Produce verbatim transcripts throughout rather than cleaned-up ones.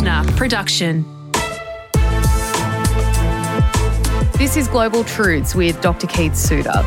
listener production. This is Global Truths with Doctor Keith Suter.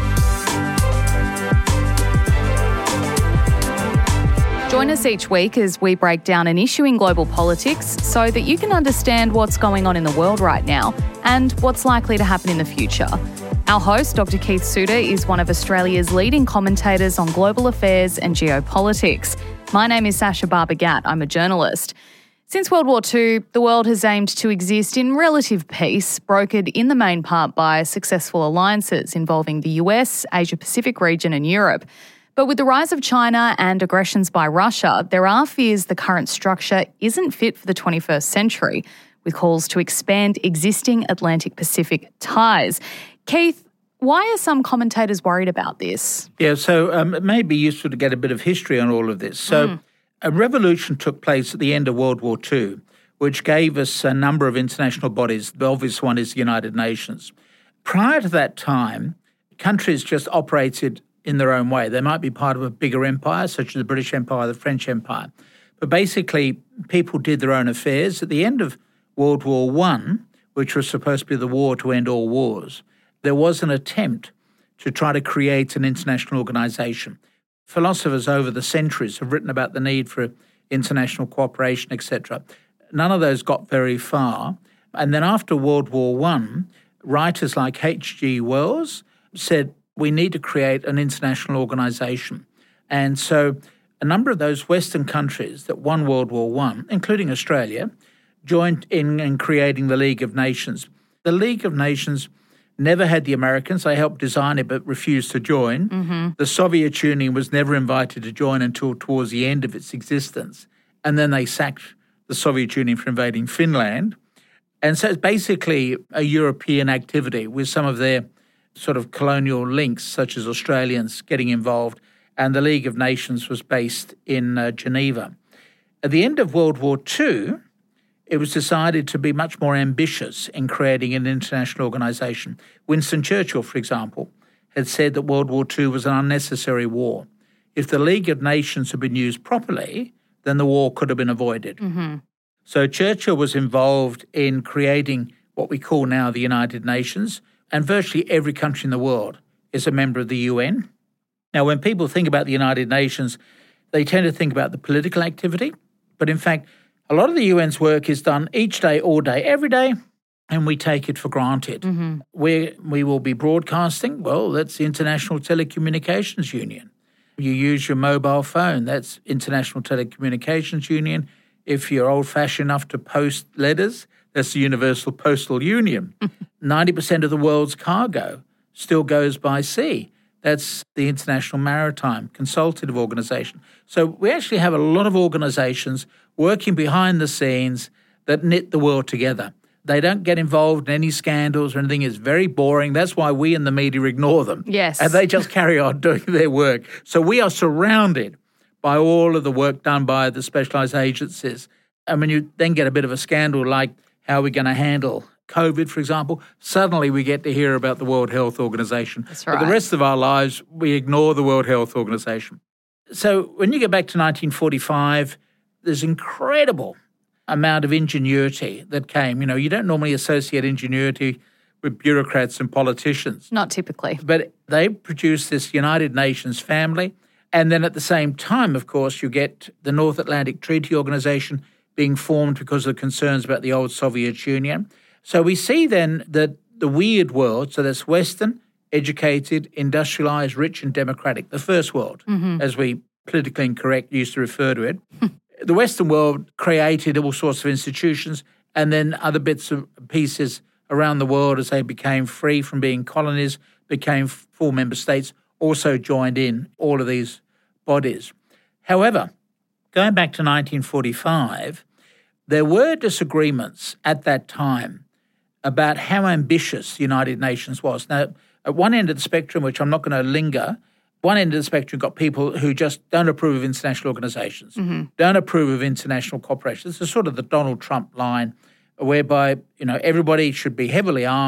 Join us each week as we break down an issue in global politics so that you can understand what's going on in the world right now and what's likely to happen in the future. Our host, Doctor Keith Suter, is one of Australia's leading commentators on global affairs and geopolitics. My name is Sasha Barbagat. I'm a journalist. Since World War Two, the world has aimed to exist in relative peace, brokered in the main part by successful alliances involving the U S, Asia-Pacific region and Europe. But with the rise of China and aggressions by Russia, there are fears the current structure isn't fit for the twenty-first century, with calls to expand existing Atlantic-Pacific ties. Keith, why are some commentators worried about this? Yeah, so um, it may be useful to get a bit of history on all of this. So mm. a revolution took place at the end of World War Two, which gave us a number of international bodies. The obvious one is the United Nations. Prior to that time, countries just operated in their own way. They might be part of a bigger empire, such as the British Empire, the French Empire. But basically, people did their own affairs. At the end of World War One, which was supposed to be the war to end all wars, there was an attempt to try to create an international organisation. Philosophers over the centuries have written about the need for international cooperation, et cetera. None of those got very far. And then after World War One, writers like H G Wells said, we need to create an international organisation. And so a number of those Western countries that won World War One, including Australia, joined in in creating the League of Nations. The League of Nations never had the Americans. They helped design it but refused to join. Mm-hmm. The Soviet Union was never invited to join until towards the end of its existence. And then they sacked the Soviet Union for invading Finland. And so it's basically a European activity with some of their sort of colonial links, such as Australians getting involved. And the League of Nations was based in uh, Geneva. At the end of World War Two, it was decided to be much more ambitious in creating an international organisation. Winston Churchill, for example, had said that World War Two was an unnecessary war. If the League of Nations had been used properly, then the war could have been avoided. Mm-hmm. So Churchill was involved in creating what we call now the United Nations, and virtually every country in the world is a member of the U N. Now, when people think about the United Nations, they tend to think about the political activity, but in fact, a lot of the U N's work is done each day, all day, every day, and we take it for granted. Mm-hmm. Where we will be broadcasting, well, that's the International Telecommunications Union. You use your mobile phone, that's International Telecommunications Union. If you're old-fashioned enough to post letters, that's the Universal Postal Union. ninety percent of the world's cargo still goes by sea. That's the International Maritime Consultative Organisation. So we actually have a lot of organisations working behind the scenes that knit the world together. They don't get involved in any scandals or anything. It's very boring. That's why we in the media ignore them. Yes. And they just carry on doing their work. So we are surrounded by all of the work done by the specialised agencies. And when you then get a bit of a scandal like how we're going to handle COVID, for example, suddenly we get to hear about the World Health Organization. That's right. But the rest of our lives, we ignore the World Health Organization. So when you get back to nineteen forty-five, there's incredible amount of ingenuity that came. You know, you don't normally associate ingenuity with bureaucrats and politicians. Not typically. But they produced this United Nations family. And then at the same time, of course, you get the North Atlantic Treaty Organization being formed because of concerns about the old Soviet Union. So we see then that the weird world, so that's Western, educated, industrialized, rich and democratic, the first world, mm-hmm. as we politically incorrect used to refer to it. The Western world created all sorts of institutions, and then other bits of pieces around the world as they became free from being colonies, became full member states, also joined in all of these bodies. However, going back to nineteen forty-five, there were disagreements at that time about how ambitious the United Nations was. Now, at one end of the spectrum, which I'm not going to linger, one end of the spectrum got people who just don't approve of international organizations, mm-hmm. don't approve of international cooperation. This is sort of the Donald Trump line whereby, you know, everybody should be heavily armed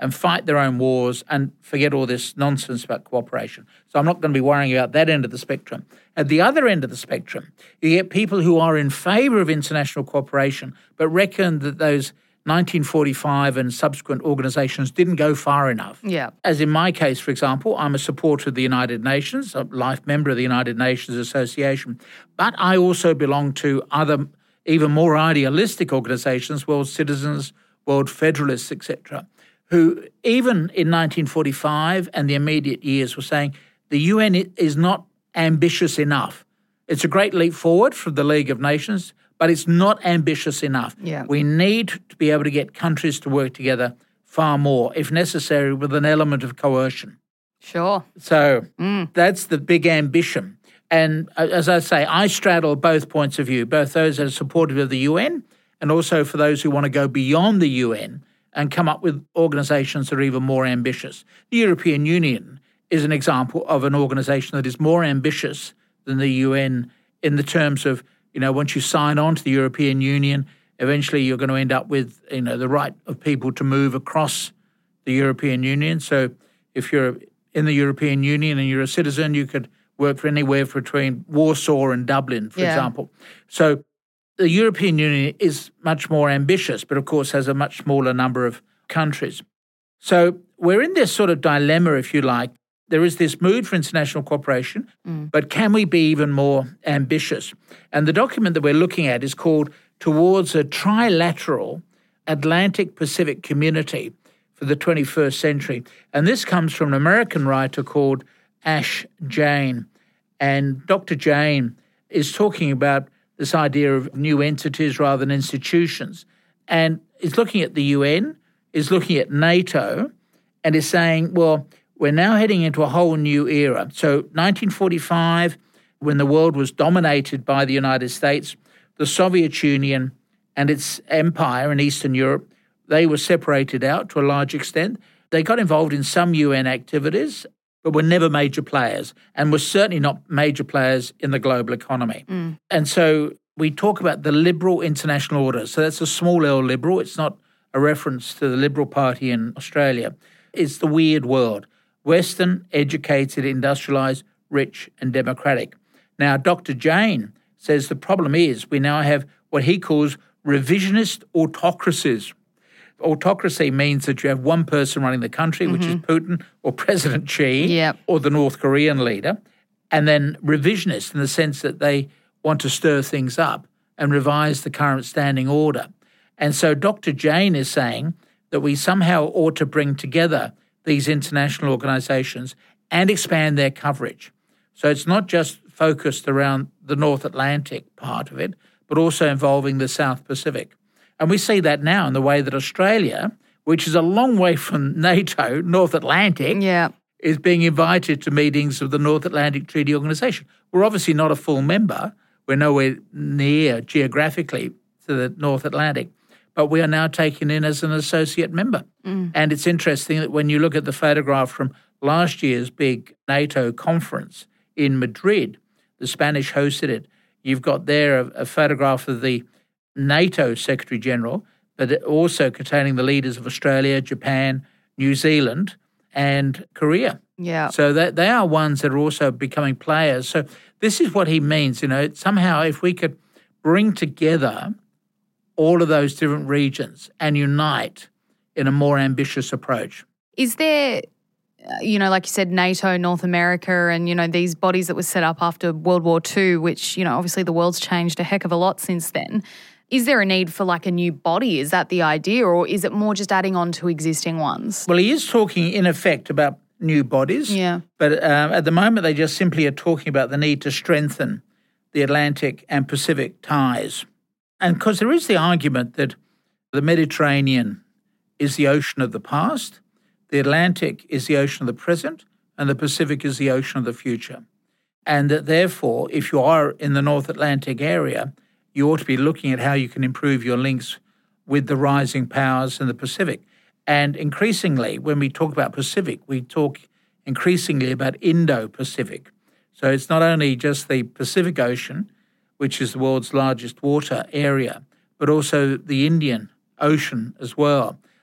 and fight their own wars and forget all this nonsense about cooperation. So I'm not going to be worrying about that end of the spectrum. At the other end of the spectrum, you get people who are in favour of international cooperation but reckon that those nineteen forty-five and subsequent organisations didn't go far enough. Yeah. As in my case, for example, I'm a supporter of the United Nations, a life member of the United Nations Association, but I also belong to other even more idealistic organisations, World Citizens, World Federalists, et cetera, who even in nineteen forty-five and the immediate years were saying the U N is not ambitious enough. It's a great leap forward from the League of Nations, but it's not ambitious enough. Yeah. We need to be able to get countries to work together far more, if necessary, with an element of coercion. Sure. So mm. that's the big ambition. And as I say, I straddle both points of view, both those that are supportive of the U N and also for those who want to go beyond the U N and come up with organisations that are even more ambitious. The European Union is an example of an organisation that is more ambitious than the U N in the terms of, you know, once you sign on to the European Union, eventually you're going to end up with, you know, the right of people to move across the European Union. So if you're in the European Union and you're a citizen, you could work for anywhere between Warsaw and Dublin, for yeah. example. So the European Union is much more ambitious, but of course has a much smaller number of countries. So we're in this sort of dilemma, if you like. There is this mood for international cooperation, mm. but can we be even more ambitious? And the document that we're looking at is called Towards a Trilateral Atlantic-Pacific Community for the twenty-first century. And this comes from an American writer called Ash Jain. And Doctor Jain is talking about this idea of new entities rather than institutions. And is looking at the U N, is looking at NATO, and is saying, well, we're now heading into a whole new era. So nineteen forty-five, when the world was dominated by the United States, the Soviet Union and its empire in Eastern Europe, they were separated out to a large extent. They got involved in some U N activities, but were never major players and were certainly not major players in the global economy. Mm. And so we talk about the liberal international order. So that's a small L liberal. It's not a reference to the Liberal Party in Australia. It's the weird world. Western, educated, industrialised, rich and democratic. Now, Doctor Jain says the problem is we now have what he calls revisionist autocracies. Autocracy means that you have one person running the country, mm-hmm. which is Putin or President Xi yep. or the North Korean leader, and then revisionist in the sense that they want to stir things up and revise the current standing order. And so Doctor Jain is saying that we somehow ought to bring together these international organisations and expand their coverage. So it's not just focused around the North Atlantic part of it, but also involving the South Pacific. And we see that now in the way that Australia, which is a long way from NATO, North Atlantic, yeah. is being invited to meetings of the North Atlantic Treaty Organisation. We're obviously not a full member. We're nowhere near geographically to the North Atlantic, but we are now taken in as an associate member. Mm. And it's interesting that when you look at the photograph from last year's big NATO conference in Madrid, the Spanish hosted it, you've got there a, a photograph of the NATO Secretary General, but also containing the leaders of Australia, Japan, New Zealand, and Korea. Yeah. So that they are ones that are also becoming players. So this is what he means, you know, somehow if we could bring together all of those different regions and unite in a more ambitious approach. Is there, you know, like you said, NATO, North America, and, you know, these bodies that were set up after World War Two, which, you know, obviously the world's changed a heck of a lot since then. Is there a need for like a new body? Is that the idea, or is it more just adding on to existing ones? Well, he is talking in effect about new bodies. Yeah. But uh, at the moment, they just simply are talking about the need to strengthen the Atlantic and Pacific ties. And because there is the argument that the Mediterranean is the ocean of the past, the Atlantic is the ocean of the present, and the Pacific is the ocean of the future. And that therefore, if you are in the North Atlantic area, you ought to be looking at how you can improve your links with the rising powers in the Pacific. And increasingly, when we talk about Pacific, we talk increasingly about Indo-Pacific. So it's not only just the Pacific Ocean, which is the world's largest water area, but also the Indian Ocean as well.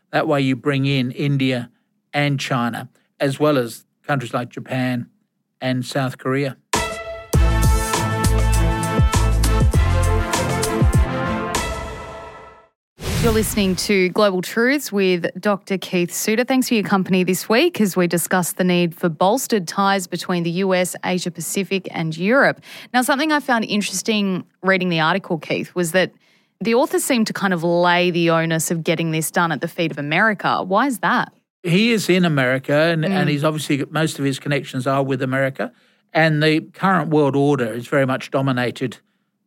That way you bring in India and China, as well as countries like Japan and South Korea. You're listening to Global Truths with Doctor Keith Suter. Thanks for your company this week as we discuss the need for bolstered ties between the U S, Asia Pacific and Europe. Now, something I found interesting reading the article, Keith, was that the authors seem to kind of lay the onus of getting this done at the feet of America. Why is that? He is in America, and, Mm. and he's obviously, most of his connections are with America. And the current world order is very much dominated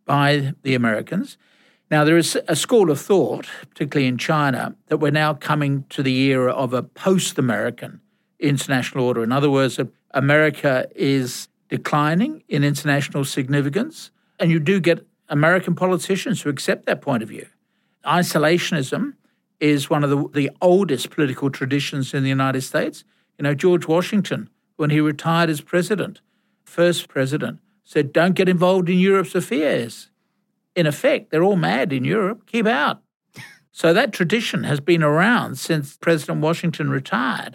by the Americans. Now, there is a school of thought, particularly in China, that we're now coming to the era of a post-American international order. In other words, America is declining in international significance, and you do get American politicians who accept that point of view. Isolationism is one of the, the oldest political traditions in the United States. You know, George Washington, when he retired as president, first president, said, don't get involved in Europe's affairs. In effect, they're all mad in Europe. Keep out. So that tradition has been around since President Washington retired.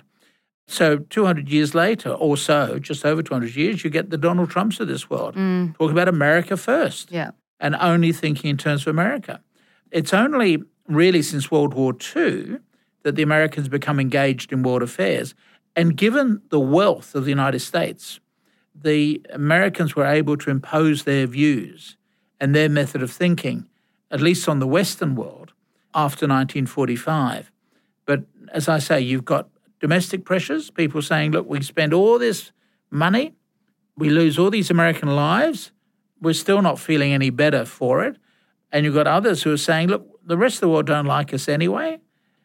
So two hundred years later or so, just over two hundred years, you get the Donald Trumps of this world Mm. talking about America first Yeah. and only thinking in terms of America. It's only really since World War Two that the Americans become engaged in world affairs. And given the wealth of the United States, the Americans were able to impose their views and their method of thinking, at least on the Western world, after nineteen forty-five. But as I say, you've got domestic pressures, people saying, look, we spend all this money, we lose all these American lives, we're still not feeling any better for it. And you've got others who are saying, look, the rest of the world don't like us anyway,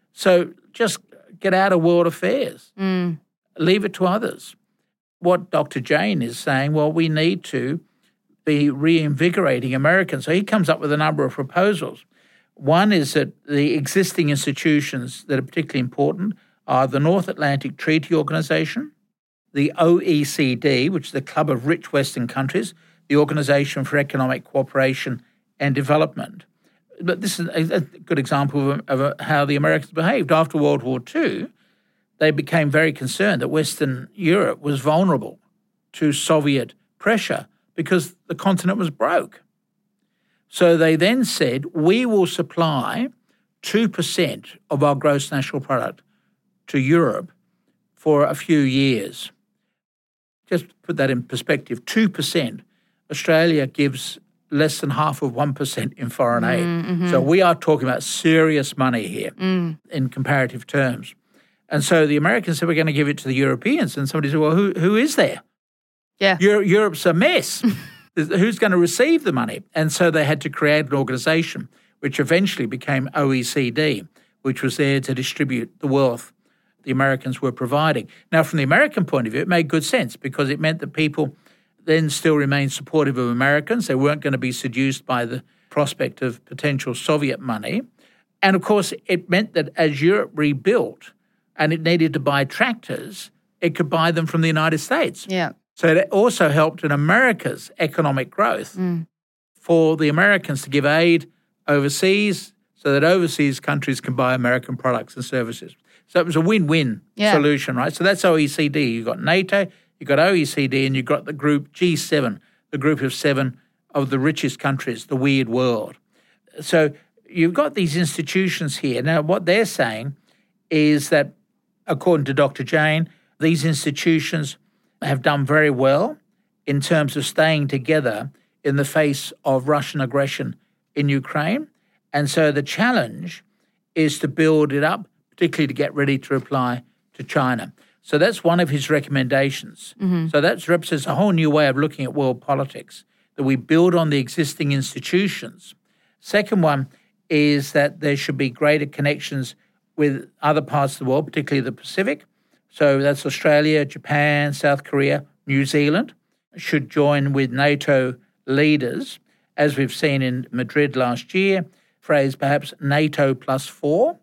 so just get out of world affairs. Mm. Leave it to others. What Doctor Jain is saying, well, we need to be reinvigorating Americans. So he comes up with a number of proposals. One is that the existing institutions that are particularly important are the North Atlantic Treaty Organization, the O E C D, which is the Club of Rich Western Countries, the Organization for Economic Cooperation and Development. But this is a good example of, of how the Americans behaved. After World War Two, they became very concerned that Western Europe was vulnerable to Soviet pressure because the continent was broke. So they then said, we will supply two percent of our gross national product to Europe for a few years. Just put that in perspective, two percent. Australia gives less than half of one percent in foreign aid. Mm-hmm. So we are talking about serious money here Mm. in comparative terms. And so the Americans said, we're going to give it to the Europeans. And somebody said, well, who who is there? Yeah. Euro- Europe's a mess. Who's going to receive the money? And so they had to create an organization which eventually became O E C D, which was there to distribute the wealth the Americans were providing. Now, from the American point of view, it made good sense because it meant that people then still remained supportive of Americans. They weren't going to be seduced by the prospect of potential Soviet money. And, of course, it meant that as Europe rebuilt and it needed to buy tractors, it could buy them from the United States. Yeah. So it also helped in America's economic growth Mm. for the Americans to give aid overseas so that overseas countries can buy American products and services. So it was a win-win Yeah. solution, right? So that's O E C D. You've got NATO, you've got O E C D, and you've got the group G seven, the group of seven of the richest countries, the weird world. So you've got these institutions here. Now, what they're saying is that, according to Doctor Jain, these institutions have done very well in terms of staying together in the face of Russian aggression in Ukraine. And so the challenge is to build it up, particularly to get ready to reply to China. So that's one of his recommendations. Mm-hmm. So that represents a whole new way of looking at world politics, that we build on the existing institutions. Second one is that there should be greater connections with other parts of the world, particularly the Pacific. So that's Australia, Japan, South Korea, New Zealand should join with NATO leaders, as we've seen in Madrid last year, phrased perhaps NATO plus four.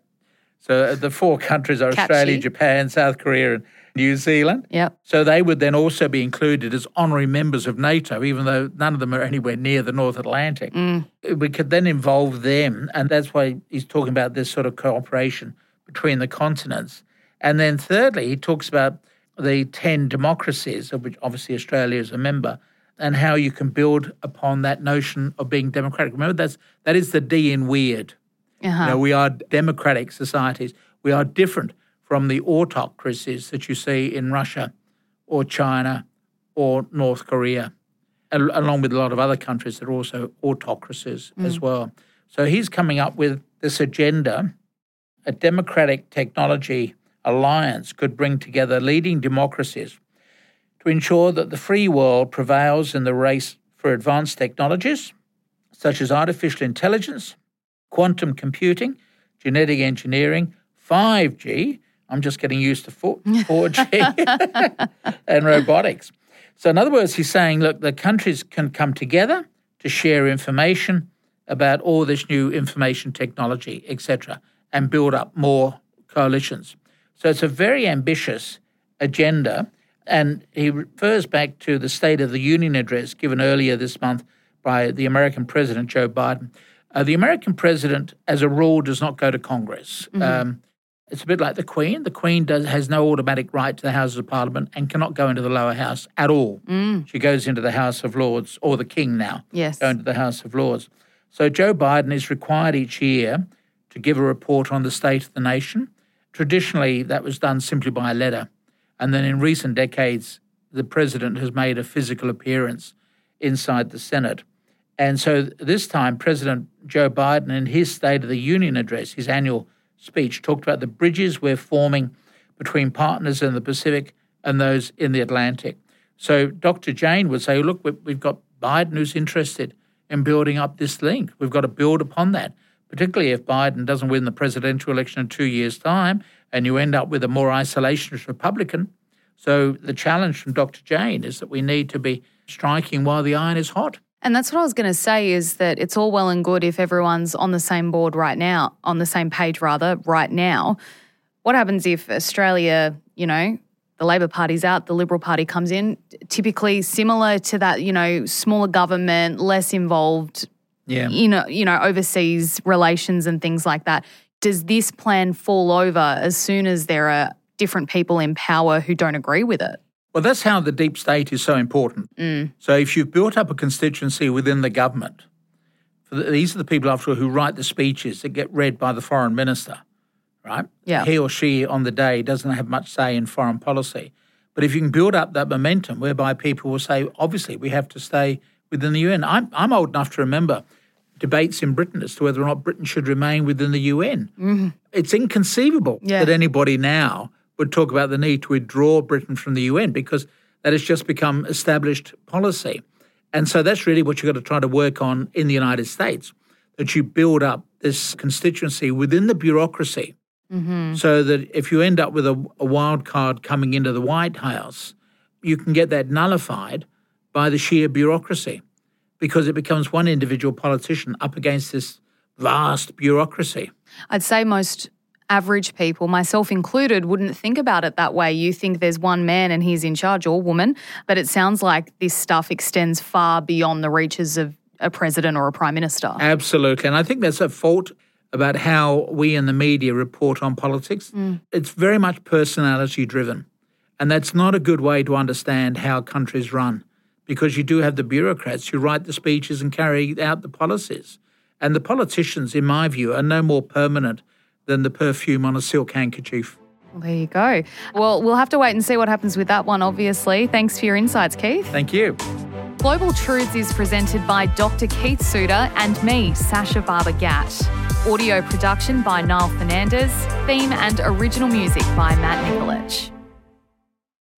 So the four countries are Catchy. Australia, Japan, South Korea, and New Zealand. Yep. So they would then also be included as honorary members of NATO, even though none of them are anywhere near the North Atlantic. Mm. We could then involve them, and that's why he's talking about this sort of cooperation between the continents. And then thirdly, he talks about the ten democracies, of which obviously Australia is a member, and how you can build upon that notion of being democratic. Remember, that's that is the D in weird. Uh-huh. You know, we are democratic societies. We are different from the autocracies that you see in Russia or China or North Korea, al- along with a lot of other countries that are also autocracies mm. as well. So he's coming up with this agenda. A democratic technology alliance could bring together leading democracies to ensure that the free world prevails in the race for advanced technologies such as artificial intelligence, quantum computing, genetic engineering, five G, I'm just getting used to four G, and robotics. So in other words, he's saying, look, the countries can come together to share information about all this new information technology, et cetera, and build up more coalitions. So it's a very ambitious agenda, and he refers back to the State of the Union address given earlier this month by the American President, Joe Biden. Uh, the American president, as a rule, does not go to Congress. Mm-hmm. Um, it's a bit like the Queen. The Queen does, has no automatic right to the Houses of Parliament and cannot go into the lower house at all. Mm. She goes into the House of Lords, or the King now, yes. go into the House of Lords. So Joe Biden is required each year to give a report on the state of the nation. Traditionally, that was done simply by a letter. And then in recent decades, the president has made a physical appearance inside the Senate. And so this time, President Joe Biden, in his State of the Union address, his annual speech, talked about the bridges we're forming between partners in the Pacific and those in the Atlantic. So Doctor Jane would say, look, we've got Biden who's interested in building up this link. We've got to build upon that, particularly if Biden doesn't win the presidential election in two years' time and you end up with a more isolationist Republican. So the challenge from Doctor Jane is that we need to be striking while the iron is hot. And that's what I was going to say, is that it's all well and good if everyone's on the same board right now, on the same page rather, right now. What happens if Australia, you know, the Labor Party's out, the Liberal Party comes in, typically similar to that, you know, smaller government, less involved, yeah. you know, you know, overseas relations and things like that. Does this plan fall over as soon as there are different people in power who don't agree with it? Well, that's how the deep state is so important. Mm. So if you've built up a constituency within the government, for the, these are the people, after all, who write the speeches that get read by the foreign minister, right? Yeah. He or she on the day doesn't have much say in foreign policy. But if you can build up that momentum whereby people will say, obviously, we have to stay within the U N. I'm, I'm old enough to remember debates in Britain as to whether or not Britain should remain within the U N. Mm-hmm. It's inconceivable yeah. that anybody now would talk about the need to withdraw Britain from the U N, because that has just become established policy. And so that's really what you've got to try to work on in the United States, that you build up this constituency within the bureaucracy mm-hmm. so that if you end up with a, a wild card coming into the White House, you can get that nullified by the sheer bureaucracy, because it becomes one individual politician up against this vast bureaucracy. I'd say most average people, myself included, wouldn't think about it that way. You think there's one man and he's in charge, or woman, but it sounds like this stuff extends far beyond the reaches of a president or a prime minister. Absolutely. And I think that's a fault about how we in the media report on politics. Mm. It's very much personality driven. And that's not a good way to understand how countries run, because you do have the bureaucrats who write the speeches and carry out the policies. And the politicians, in my view, are no more permanent than the perfume on a silk handkerchief. Well, there you go. Well, we'll have to wait and see what happens with that one, obviously. Thanks for your insights, Keith. Thank you. Global Truths is presented by Doctor Keith Suter and me, Sasha Barber-Gatt. Audio production by Niall Fernandez. Theme and original music by Matt Nikolic.